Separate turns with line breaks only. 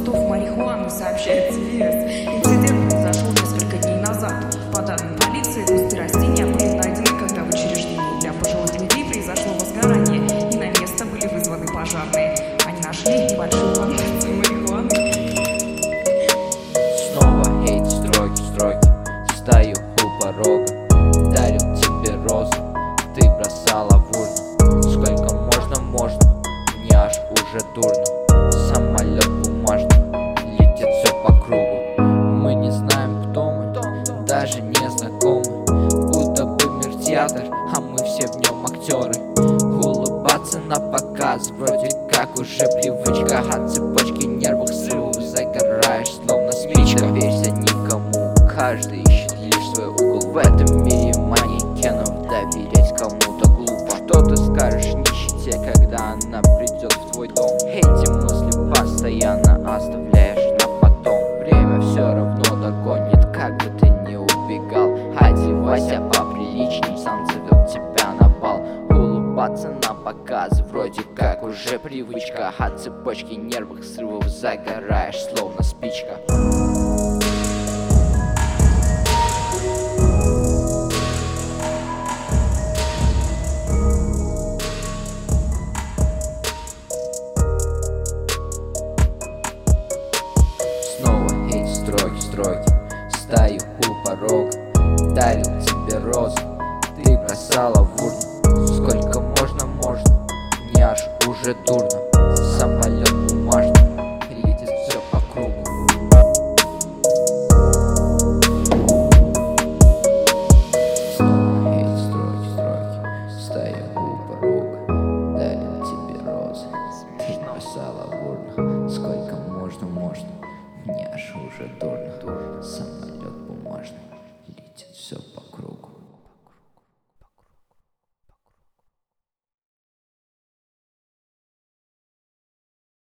кустов марихуаны, сообщает ТВС. Инцидент произошел несколько дней назад. По данным полиции, кусты растения были найдены, когда в учреждении для пожилых людей произошло возгорание, и на место были вызваны пожарные. Они нашли небольшую плантацию марихуаны.
Снова эти строки, стою у порога, дарю тебе розы, ты бросала в урну. Сколько можно, мне аж уже дурно. Самолет бумажный, летит все по кругу. Мы не знаем, кто мы, даже не знакомы. Будто бы мир театр, а мы все в нем актеры. Улыбаться на показ, вроде как уже привычка. От цепочки нервных срывов загораешь, словно спичка. Доверься никому, каждый ищет лишь свой угол. В этом мире манекенов доверять кому-то глупо. Что ты скажешь нищете, когда она придет в твой дом? Эти мысли постоянно оставляешь на потом. Время все равно догонит, как бы ты ни убегал. Одевайся поприличней, сам завел тебя на бал. Улыбаться на показ, вроде как уже привычка. От цепочки нервных срывов загораешь, словно спичка. Снова эти строки, стою у порога, дарил тебе розы, ты бросала в урну. Сколько можно, мне аж уже дурно. Самолет бумажный, летит все по кругу. Снова эти строки, стою у порога, дарил тебе розы, ты бросала в урну. Сколько можно, мне аж уже дурно. Самолет бумажный, летит все по кругу.